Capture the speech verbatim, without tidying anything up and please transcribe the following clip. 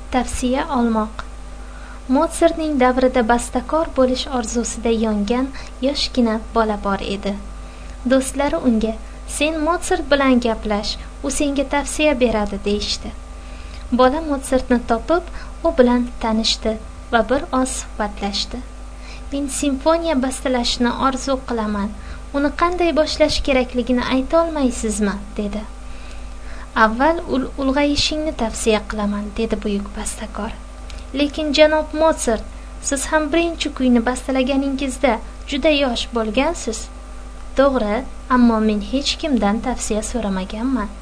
Tavsiya olmoq. Mozartning davrida bastakor bo'lish orzusida yongan yoshgina bola bor edi. Do'stlari unga "Sen Mozart bilan gaplash, u senga tavsiya beradi" deyishdi. Bola Mozartni topib, u bilan tanishdi va bir oz suhbatlashdi. "Men simfoniya bastalashni orzu qilaman. Uni qanday boshlash kerakligini ayta olmaysizmi?" dedi. "Avval ulg'ayishingni tavsiya qilaman", dedi buyuk bastakor. "Lekin janob Mozart, siz ham birinchi kuyni bastalaganingizda juda yosh bo'lgansiz." "To'g'ri, ammo men hech kimdan tavsiya so'ramaganman.